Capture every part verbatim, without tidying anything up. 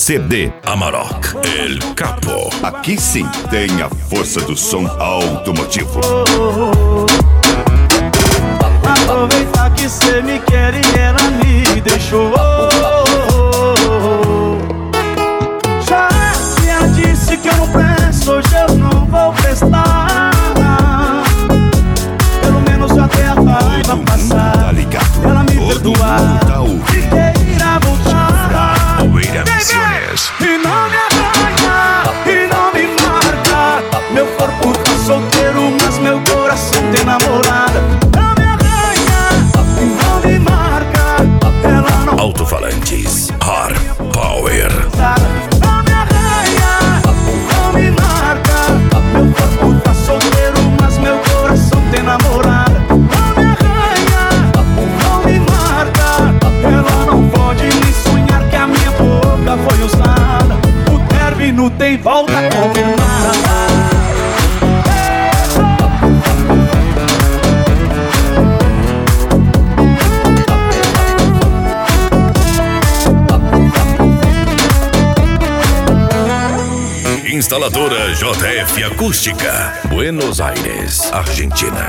C D. Amarok, El Capo. Aqui sim tem a força do som automotivo. Aproveitar que cê me quer e ela me deixou. Já que ela disse que eu não presto, hoje eu não vou prestar. Pelo menos até a raiva passar, tá ligado. ela me Todo perdoar, mundo tá ouvindo. queira voltar. Oeira Misiones. E não me arranha, e não me marca. Meu corpo tá solteiro, mas meu coração tem namorada. Não me arranha, e não me marca. Ela não Alto-falantes, Hard Power. Não me arranha, não me marca. Meu corpo tá solteiro, mas meu coração tem namorada. Não me arranha, não me marca. Ela não pode nem sonhar que a minha boca foi usada. O término tem volta confirmada. Instaladora J F Acústica, Buenos Aires, Argentina.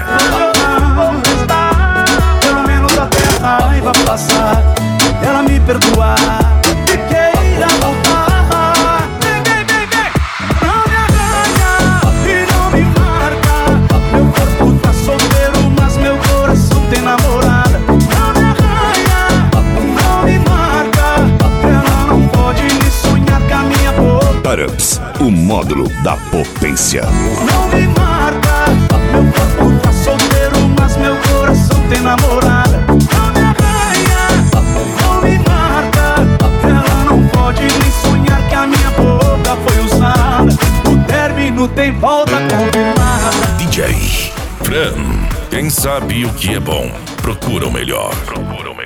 Pelo menos até a raiva passar, ela me perdoar e queira voltar. Vem, vem, vem, vem. Não me arranha e não me marca. Meu corpo tá solteiro, mas meu coração tem namorada. Não me arranha, não me marca. Ela não pode nem sonhar que a minha boca. Tarups, o módulo da potência. Não me marca, meu corpo tá solteiro, mas meu coração tem namorada. Não me arranha, não me marca. Ela não pode nem sonhar que a minha boca foi usada. O término tem volta confirmada. D J Fran, quem sabe o que é bom, procura o melhor. Procura o